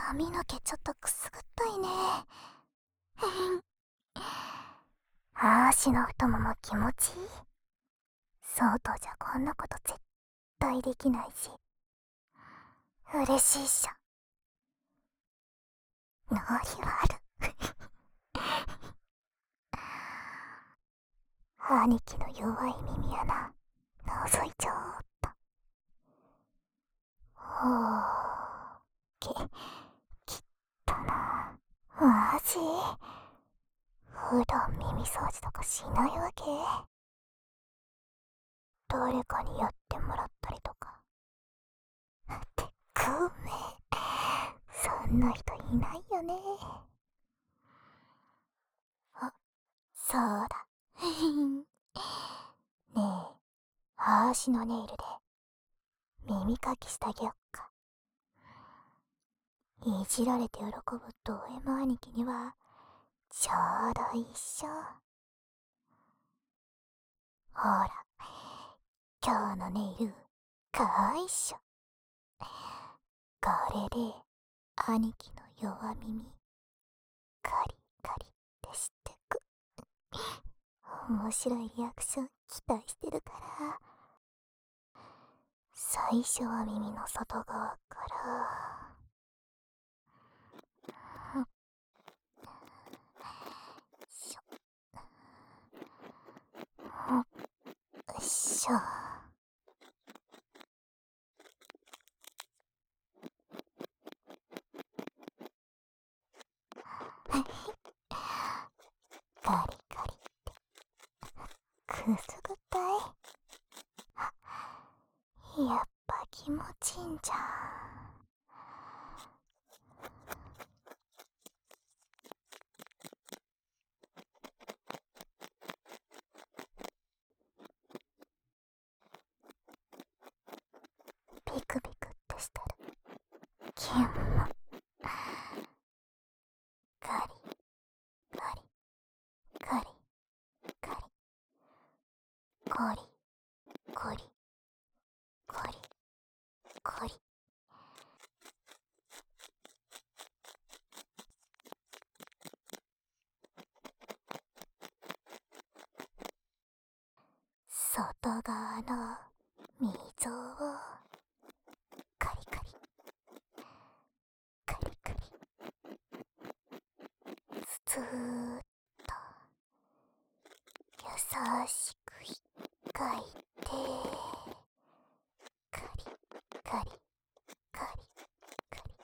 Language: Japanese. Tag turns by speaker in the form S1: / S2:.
S1: 髪の毛ちょっとくすぐったいね。足の太もも気持ちいい。外じゃこんなこと絶対できないし。嬉しいっしょ。ノリはある。兄貴の弱い耳穴、覗いちゃおうっと。ほー、きったな。マジ？普段耳掃除とかしないわけ？誰かにやってもらったりとか。ってごめん。そんな人いないよね。あ、そうだ。ねえ、足のネイルで耳かきしてあげよっか。いじられて喜ぶド M 兄貴にはちょうどいいっしょ。ほら、今日のネイルかわいいっしょ。これで兄貴の弱耳カリカリってしてく。面白いリアクション期待してるから。最初は耳の外側から。しょ。よいしょ。ガリガリってくすぐったい。やっぱ気持ちいいんじゃん。ピクピクってしてる。キュンもガリガリガリガリゴリゴリゴリゴリ。外側の溝をカリカリカリカリスーッと優しく引っかいてカリカリカリカリ。